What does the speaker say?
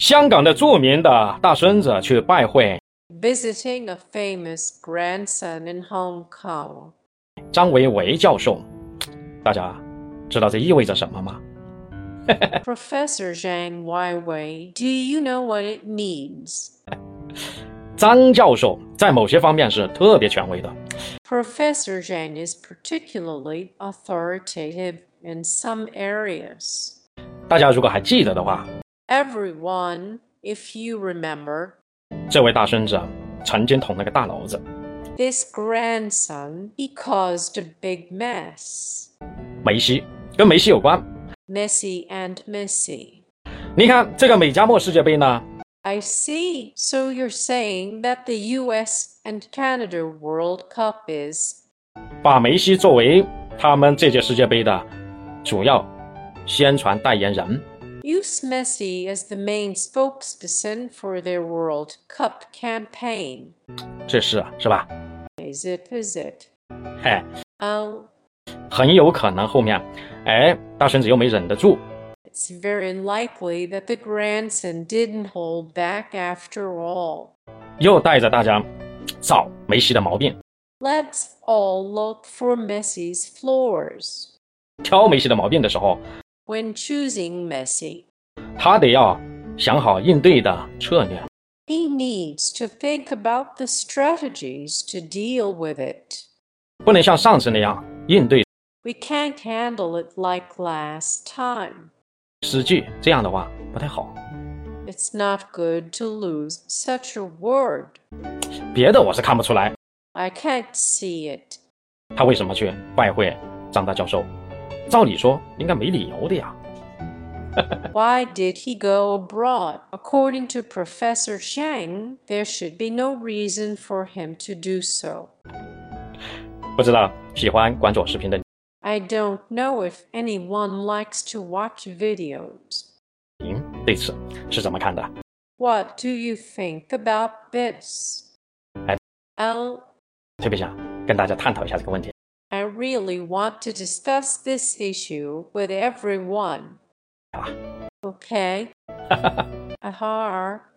香港的著名的大孙子去拜会 Visiting a famous grandson in Hong Kong. 张维为教授，大家知道这意味着什么吗？ Professor Zhang Weiwei, do you know what it means? 张教授在某些方面是特别权威的。 Professor Zhang is particularly authoritative in some areas. 大家如果还记得的话， Everyone, if you remember, 这位大孙子曾经捅了个大娄子。 this grandson, he caused a big mess. 梅西跟梅西有关。 Messi and Messi. 你看这个美加墨世界杯呢， I see. So you're saying that the US and Canada World Cup is 把梅西作为他们这届世界杯的主要宣传代言人。 use Messi as the main spokesperson for their World Cup campaign. 这是吧？ Is it? 嘿， Oh, 很有可能后面，大孙子又没忍得住， it's very likely that the grandson didn't hold back after all. 又带着大家找梅西的毛病， Let's all look for Messi's flaws. 挑梅西的毛病的时候， When choosing Messi, 他得要想好应对的策略。 he needs to think about the strategies to deal with it. 不能像上次那样应对 We can't handle it like last time. 失据，这样的话不太好。 It's not good to lose such a word. 别的我是看不出来， I can't see it. 他为什么去拜会张大教授？照理说应该没理由的呀。 Why did he go abroad? According to Professor Zhang, there should be no reason for him to do so. 不知道喜欢关注我视频的你， I don't know if anyone likes to watch videos. 您对此是怎么看的？ What do you think about this? I- L. 特別想跟大家探討一下這個問題。 I really want to discuss this issue with everyone. 好啊 Okay? Ahar.